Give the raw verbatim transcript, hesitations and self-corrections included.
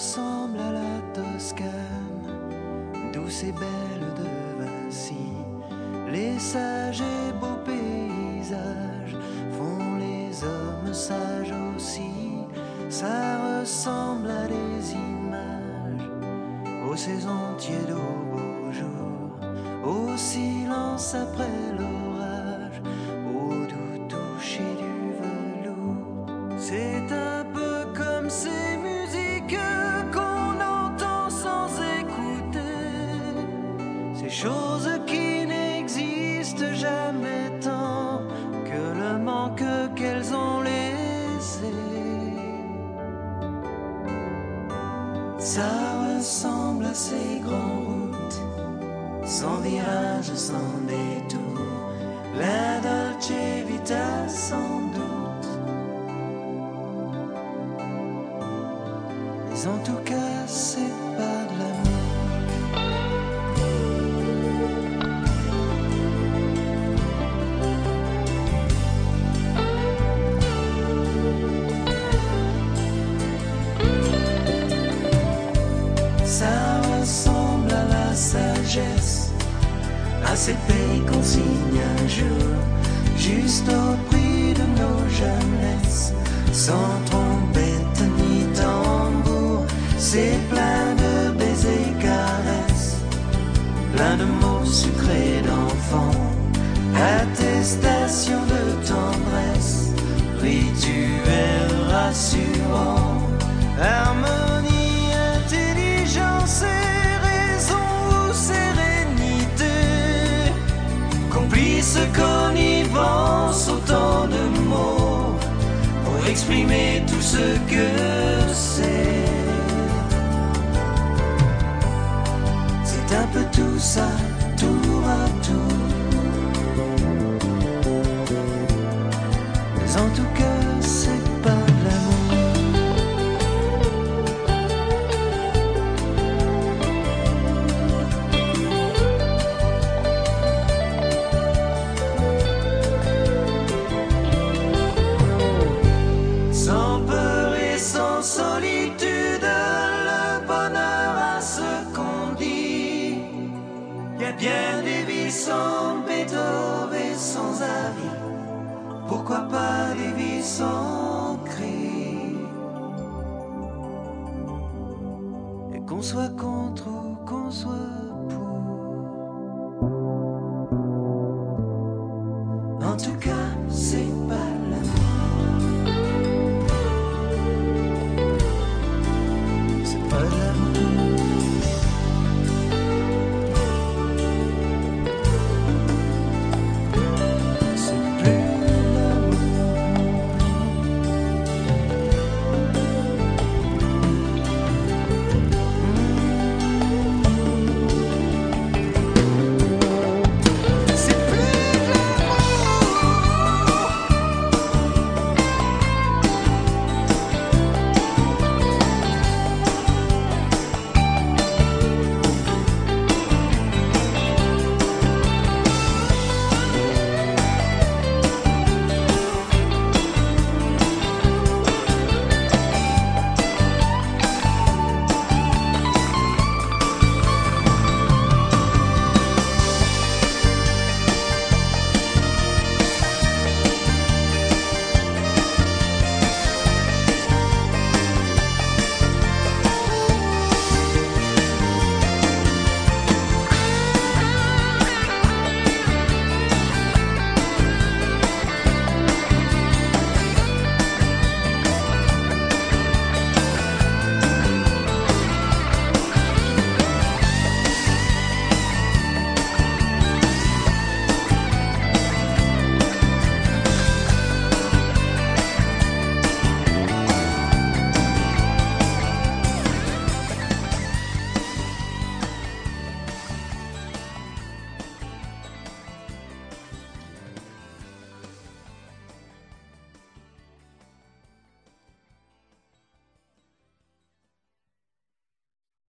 ressemble à la Toscane, douce et belle de Vinci. Les sages et beaux paysages font les hommes sages aussi. Ça ressemble à des images, aux saisons tièdes, aux beaux jours, au silence après l'orage, au doux toucher du velours. C'est un peu comme ces musiques qu'on entend sans écouter, ces choses qui n'existent jamais tant que le manque qu'elles ont laissé. Ça ressemble à ces grandes routes, sans virage, sans détour, la dolce vita sans doute. Mais en tout cas, c'est pas de l'amour. Ça ressemble à la sagesse, à ces pays qu'on signe un jour, juste au prix de nos jeunesses, sans trompette ni tambour. C'est plein de baisers caresses, plein de mots sucrés d'enfants, attestation de tendresse, rituel rassurant, harmonie, intelligence et raison ou sérénité, complice connivence, autant de mots pour exprimer tout ce que c'est. C'est un peu tout ça, tour à tour. Mais en tout cas, c'est pas de l'amour. Sans peur et sans solitude, le bonheur a ce qu'on dit. Y a bien des vies sans Beethoven et sans avis, pourquoi pas des vies sans cri. Et qu'on soit contre ou qu'on soit